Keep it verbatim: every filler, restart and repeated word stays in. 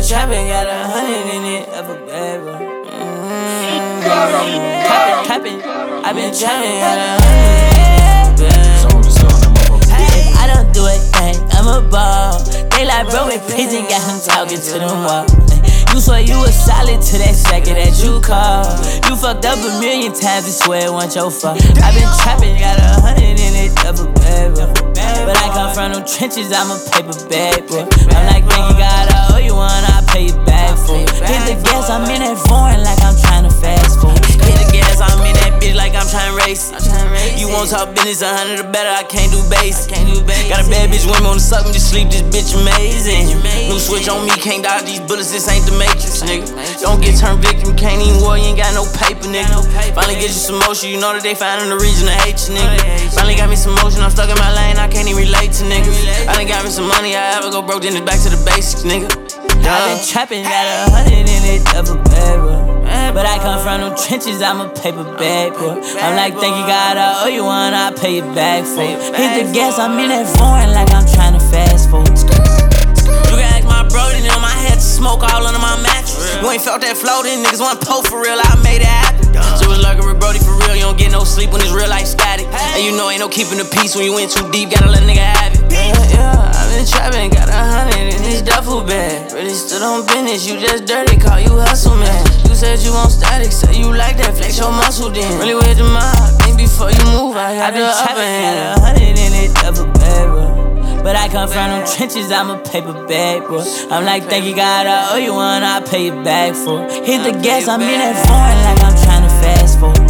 been trapping, got a hundred in it, up a bag, bro. Mm-hmm. Capping, capping, I been trapping, got a hundred in it, hey, I don't do a thing, I'm a ball. They like bro in prison, got him talking to them walls. You swear you was solid to that second that you called. You fucked up a million times, I swear it wasn't your fault. I been trapping, got a hundred in it, double bag, bro. But I come from them trenches, I'm a paper bag, bro. I'm like, thank you God, I owe you one, I'll pay you back for it. Hit the gas, I'm in that foreign like I'm trying to fast forward. Hit the gas, I'm in that bitch like I'm trying to race. You won't talk business, a hundred or better, I can't do base. Got a bad bitch, women on the suck me to sleep, this bitch amazing. New switch on me, can't dodge these bullets, this ain't the Matrix, nigga. Don't get turned victim, can't even war, you ain't got no paper, nigga. Finally get you some motion, you know that they finding the reason to hate you, nigga. Finally got me some motion, I'm stuck in my lane, I can't even relate to niggas. I done got me some money, I ever go broke, then it's back to the basics, nigga. I been trapping, got a hundred in it, double bag, bro. But I come from them trenches, I'm a paper bag, bro. I'm like, thank you God, I owe you one, I'll pay you back for it. Hit the gas, I'm in that foreign like I'm trying to fast forward. You can ask my bro, then on my head to smoke all under my mattress. You ain't felt that flow, then niggas want po for real, I made it happen. So it's like a Brody for real, you don't get no sleep when it's real life static. And you know ain't no keeping the peace when you went too deep, gotta let a nigga have it. Yeah, yeah, I been trapping, got a hundred in this duffel bag. Really stood on business, you just dirty, call you hustle man. You said you want static, say you like that, flex your muscle then. Really with the mob, think before you move, I got the upper hand. Got a hundred in it duffel bag, bro. But I come from them trenches, I'm a paper bag, bro. I'm like, thank you God, I owe you one, I'll pay you back for it. Hit the gas, I'm in that foreign like I'm trying to fast forward.